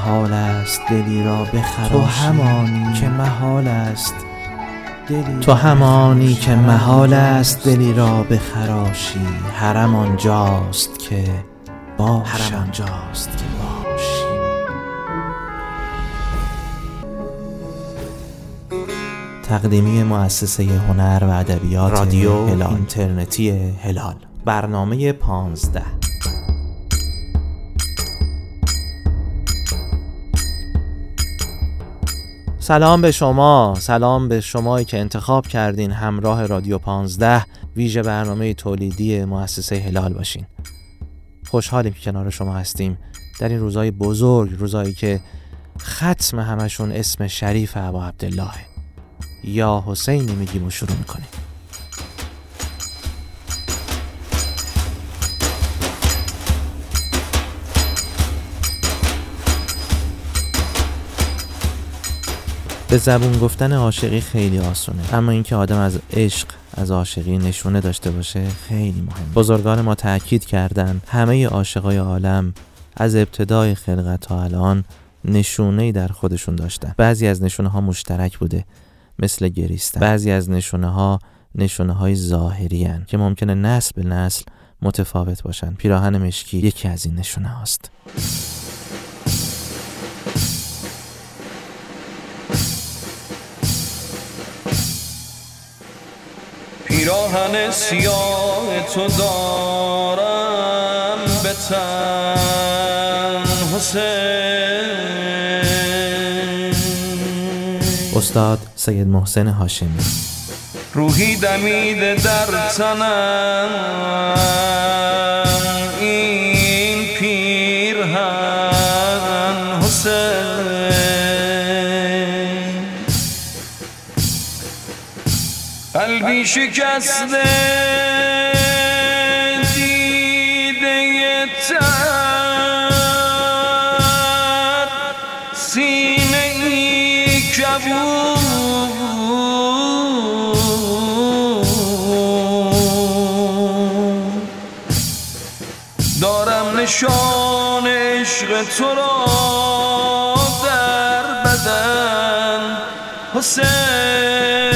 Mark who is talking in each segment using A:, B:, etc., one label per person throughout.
A: محال است دلی را بخراشی، تو همانی که محال است دلی، تو همانی که محال است دلی را بخراشی. حرم آنجاست که باشم، حرم آنجاست که باشی. تقدیمی مؤسسه هنر و ادبیات رادیو اینترنتی هلال، برنامه 15. سلام به شمایی که انتخاب کردین همراه رادیو 15 ویژه برنامه تولیدی مؤسسه هلال باشین. خوشحالیم که کنار شما هستیم در این روزهای بزرگ، روزایی که ختم همشون اسم شریف ابا عبدالله یا حسینی میگیم و شروع میکنیم. به زبون گفتن عاشقی خیلی آسونه، اما اینکه آدم از عشق، از عاشقی نشونه داشته باشه خیلی مهم. بزرگان ما تأکید کردن همه عاشقای عالم از ابتدای خلقت تا الان نشونه‌ای در خودشون داشتن. بعضی از نشونه‌ها مشترک بوده مثل گریستن، بعضی از نشونه‌های ظاهری هستند که ممکنه نسل به نسل متفاوت باشن. پیراهن مشکی یکی از این نشونه هاست.
B: پیراهن سیاه تو دارم به تن حسین.
A: استاد سید محسن هاشمی.
B: روحی دمیده در تنم این پیرهن حسین. قلبی شکسته دیده تر، سینه ای کبود، دارم نشان عشق تو را در بدن حسین.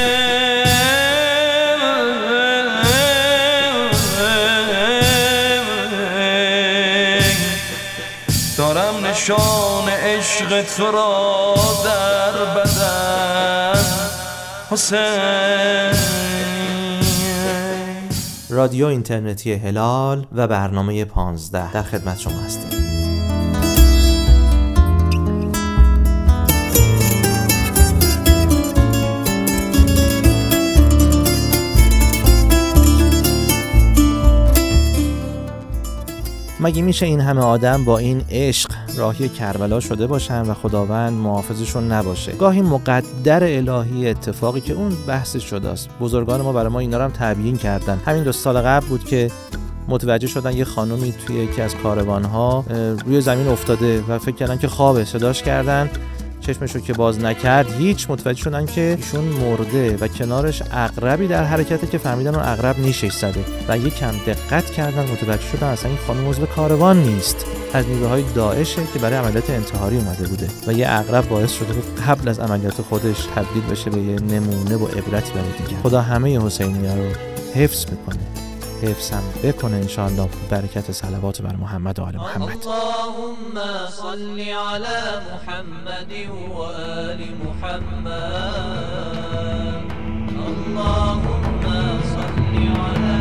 B: دارم نشان عشق تو را در بدن حسین.
A: رادیو اینترنتی هلال و برنامه 15 در خدمت شما هستیم. مگه میشه این همه آدم با این عشق راهی کربلا شده باشن و خداوند محافظشون نباشه؟ گاهی مقدر الهی اتفاقی که اون بحث شده است. بزرگان ما برای ما اینا رو هم تبیین کردن. همین 2 سال قبل بود که متوجه شدن یه خانومی توی یکی از کاروان‌ها روی زمین افتاده و فکر کردن که خوابه. صداش کردن، چشمشو که باز نکرد هیچ، متوجه شدن که ایشون مرده و کنارش عقربی در حرکته که فهمیدن اون عقرب نیشش زده و یکم دقت کردن متوجه شدن اصلا این خانم عضو کاروان نیست، از نیروهای داعشه که برای عملیات انتحاری اومده بوده و یه عقرب باعث شده بود قبل از عملیات خودش تبدیل بشه به یه نمونه و عبرتی برای دیگه. خدا همه حسینی‌ها رو حفظ میکنه، حفظم بکنه انشاءالله، برکت صلوات بر محمد و آل محمد.
C: اللهم صل على محمد و آل محمد. اللهم صل على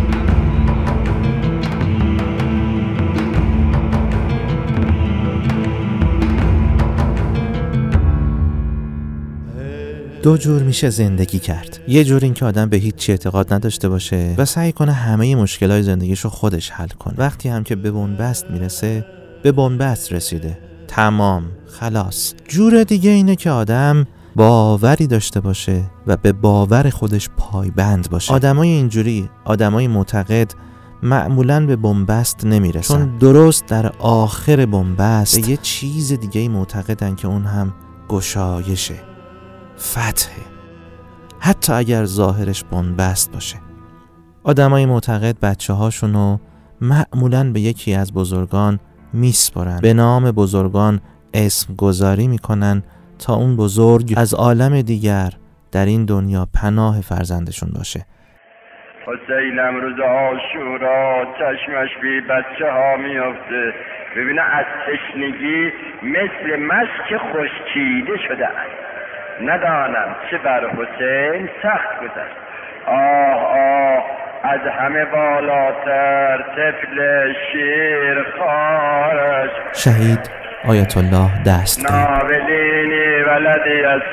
A: دو جور میشه زندگی کرد. یه جور این که آدم به هیچ چی اعتقاد نداشته باشه و سعی کنه همه مشکلات زندگیشو خودش حل کنه. وقتی هم که به بنبست میرسه، به بنبست رسیده، تمام، خلاص. جور دیگه اینه که آدم باوری داشته باشه و به باور خودش پایبند باشه. آدمای اینجوری، آدمای معتقد، معمولاً به بنبست نمیرسن، چون درست در آخر بنبست به یه چیز دیگه معتقدن که اون هم گشایشه، فتحه، حتی اگر ظاهرش بنبست باشه. آدمای معتقد بچه هاشونو معمولاً به یکی از بزرگان میسپارن، به نام بزرگان اسم گذاری میکنن تا اون بزرگ از عالم دیگر در این دنیا پناه فرزندشون باشه.
D: حسین امروز عاشورا چشمش بی بچه ها میافته، ببینه از تشنگی مثل مشک خشکیده شده است. ندانم چه بر حسین سخت گذشت. آه آه از همه بالاتر طفل شیرخوارش
A: شهید آیت الله دستگیر.
D: ناولینی ولدی از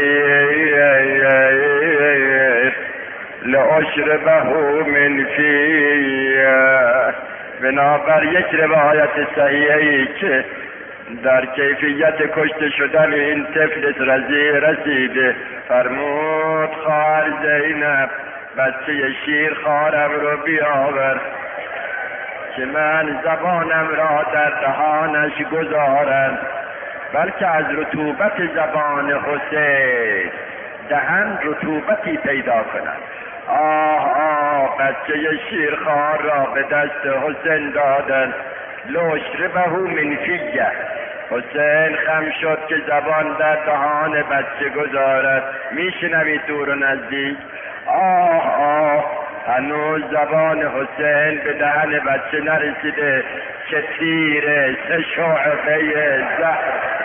D: صغیر لأشربه من فیه. بنابر یک روایت صحیحی که در کیفیت کشته شدن این طفل رسیده، فرمود خواهر زینب بچه شیرخوارم رو بیاور که من زبانم را در دهانش گذارم، بلکه از رطوبت زبان حسین دهن رطوبتی پیدا کنم. آه آه بچه شیرخوار را به دست حسین دادن. لأشربه من فیه. حسین خم شد که زبان در دهان بچه گذارد. میشنوید دور و نزدیک؟ آه آه هنوز زبان حسین به دهن بچه نرسیده که تیر 3 شعبه زهر.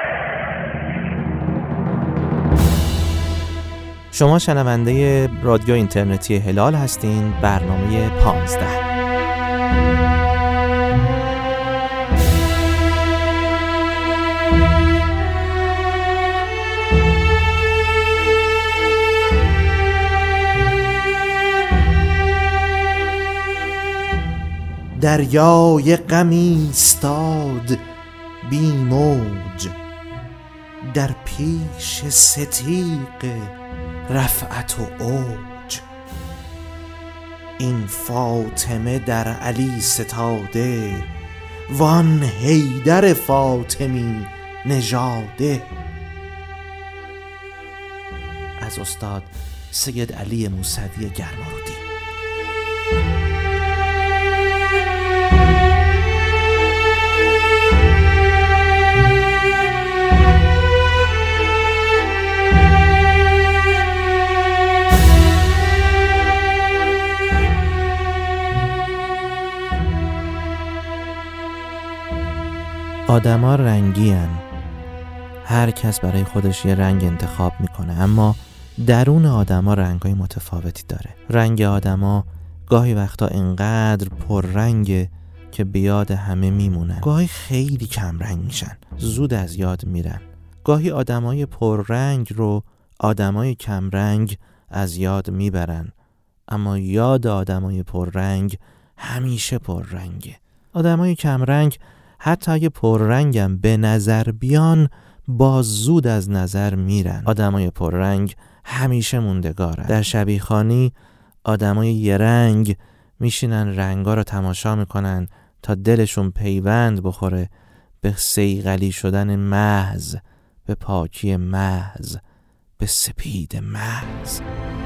A: شما شنونده رادیو اینترنتی هلال هستین. برنامه 15. دریای غم ایستاد بی موج در پیش ستیغ رفعت و اوج. این فاطمه در علی ستاده وان حیدر فاطمی نژاده. از استاد سید علی موسوی گرمارودی. آدما رنگی هن. هر کس برای خودش یه رنگ انتخاب میکنه، اما درون آدما رنگای متفاوتی داره. رنگ آدما گاهی وقتا انقدر پررنگه که به یاد همه میمونن، گاهی خیلی کم رنگ میشن، زود از یاد میرن. گاهی آدمای پررنگ رو آدمای کم رنگ از یاد میبرن، اما یاد آدمای پررنگ همیشه پررنگه. آدمای کم رنگ حتی اگه پررنگم به نظر بیان باز زود از نظر میرن. آدمای پررنگ همیشه موندگارن. در شبیخوانی آدمای یه رنگ میشینن رنگا رو تماشا میکنن تا دلشون پیوند بخوره به صیقلی شدن محض، به پاکی محض، به سپید محض.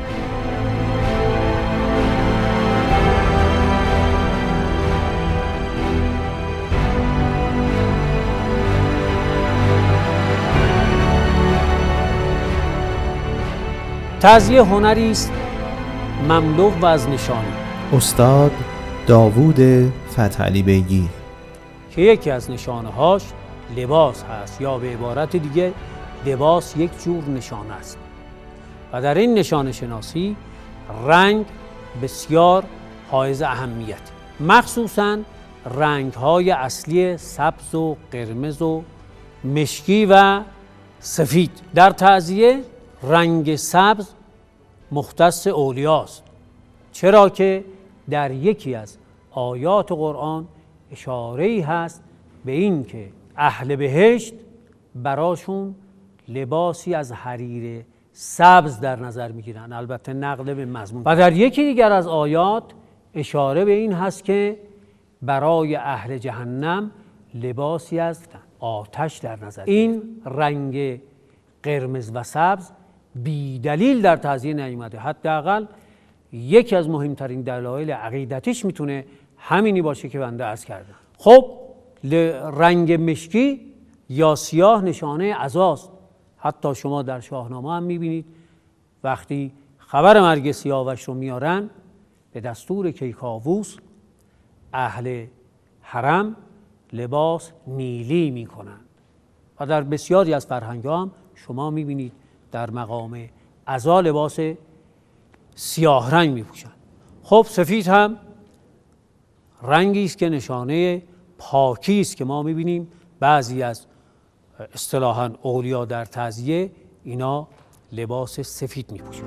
E: تعزیه هنری است مملو و از نشانه.
A: استاد داوود فتحعلی بیگی.
E: که یکی از نشانه‌هاش لباس هست، یا به عبارت دیگه لباس یک جور نشانه است و در این نشانه شناسی رنگ بسیار حائز اهمیت، مخصوصاً رنگ‌های اصلی سبز و قرمز و مشکی و سفید. در تعزیه رنگ سبز مختص اولیاست، چرا که در یکی از آیات قرآن اشاره‌ای هست به این که اهل بهشت براشون لباسی از حریر سبز در نظر میگیرن، البته نقل به مضمون. و در یکی دیگر از آیات اشاره به این هست که برای اهل جهنم لباسی از آتش در نظر. این رنگ قرمز و سبز بی دلیل در تعزیه نیامده. حداقل یکی از مهمترین دلایل عقیدتیش میتونه همینی باشه که بنده عرض کردم. خب رنگ مشکی یا سیاه نشانه عزاست. حتی شما در شاهنامه هم میبینید وقتی خبر مرگ سیاوش رو میارن به دستور کیکاووس اهل حرم لباس نیلی میکنن و در بسیاری از فرهنگ‌ها هم شما میبینید در مقام عزا لباس سیاه رنگ میپوشن. خب سفید هم رنگی است که نشانه پاکی است که ما میبینیم بعضی از اصطلاحاً اولیا در تعزیه اینا لباس سفید میپوشن.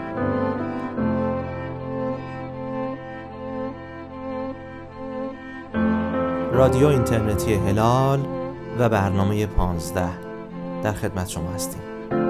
A: رادیو اینترنتی هلال و برنامه 15 در خدمت شما هستیم.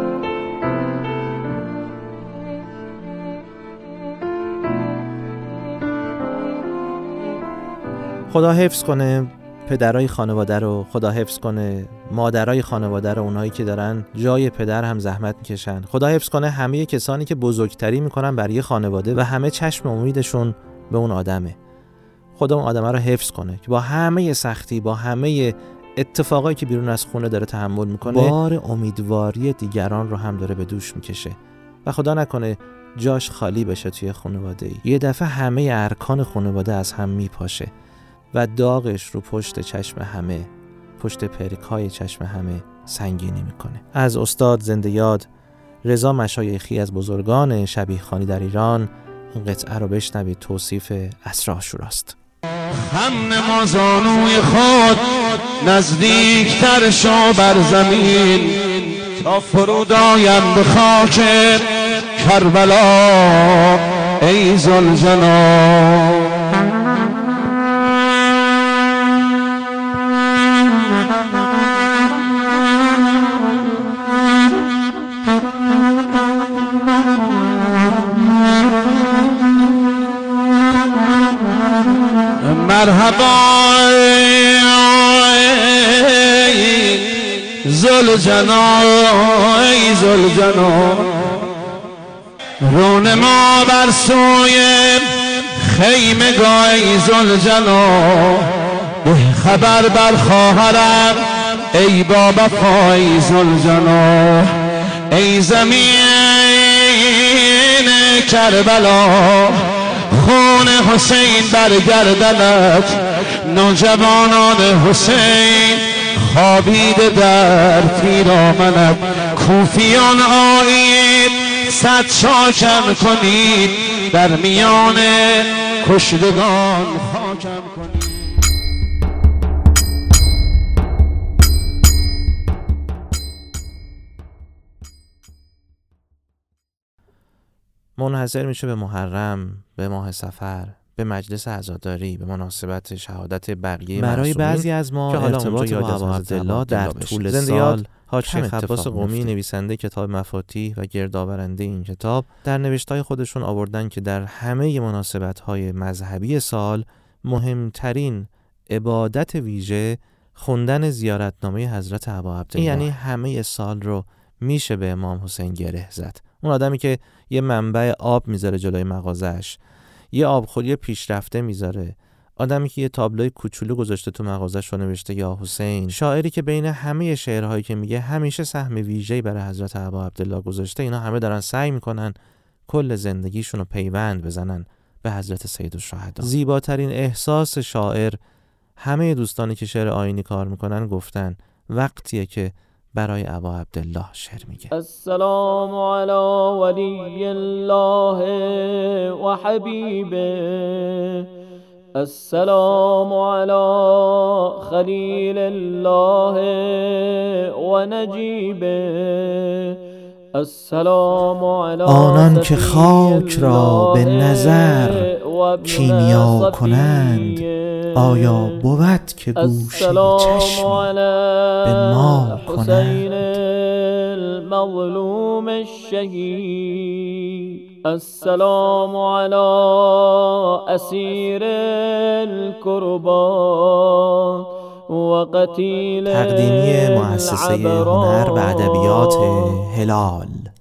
A: خدا حفظ کنه پدرای خانواده رو، خدا حفظ کنه مادرای خانواده رو، اونایی که دارن جای پدر هم زحمت میکشن. خدا حفظ کنه همه کسانی که بزرگتری میکنن برای خانواده و همه چشم امیدشون به اون آدمه. خدا اون آدمه رو حفظ کنه که با همه سختی، با همه اتفاقایی که بیرون از خونه داره تحمل میکنه، بار امیدواری دیگران رو هم داره به دوش میکشه و خدا نکنه جاش خالی بشه توی خانواده. یه دفعه همه ارکان خانواده از هم میپاشه و داغش رو پشت چشم همه، پشت پرکای چشم همه سنگینی میکنه. از استاد زنده یاد رضا مشایخی از بزرگان شبیه خوانی در ایران این قطعه رو بشنوید. توصیف عصر عاشوراست.
B: هم نمازانوی خود نزدیکتر شو بر زمین تا فرود آیم به خاک کربلا ای ذوالجلال. مرحبا ذوالجلال ای ذوالجلال، رونما بر سوی خیمگاه ای ذوالجلال، به خبر بر خواهرم ای بابا ای ذوالجلال. ای زمین کربلا خون حسین بر گردنت، نوجوانان حسین خوابیده در پیرامنت. کوفیان آیید صد شاکم کنید، در میان کشتگان خاکم کنید.
A: منحصر میشه به محرم، به ماه صفر، به مجلس عزاداری، به مناسبت شهادت بقیه برای بعضی از ما که حالا ارتباط با ابا عبدالله در طول سال. حاج شیخ عباس قمی نویسنده کتاب مفاتیح و گردآورنده این کتاب در نوشته‌های خودشون آوردن که در همه مناسبت‌های مذهبی سال مهمترین عبادت ویژه خوندن زیارتنامه حضرت ابا عبدالله، یعنی همه سال رو میشه به امام حسین گره زد. اون آدمی که یه منبع آب میذاره جلوی مغازه‌اش، یه آبخوری پیشرفته میذاره، آدمی که یه تابلوی کوچولو گذاشته تو مغازه‌ش و نوشته یا حسین، شاعری که بین همه شعرهایی که میگه همیشه سهم ویژه‌ای برای حضرت ابا عبدالله گذاشته. اینا همه دارن سعی میکنن کل زندگیشون رو پیوند بزنن به حضرت سیدالشهدا. زیباترین احساس شاعر، همه دوستانی که شعر آیینی کار میکنن گفتن وقتیه که برای ابا عبدالله شعر میگه.
C: السلام علی ولی الله و حبیبه، السلام علی خلیل الله و نجیبه، السلام علی
A: آنان که خاک را به نظر کیمیا کنند، آیا بود که گوشه چشمی به ما کنند.
C: المظلوم الشهید، السلام علی اسیر الکربات و قتیل
A: تقدیمی مؤسسه هنر و ادبیات هلال.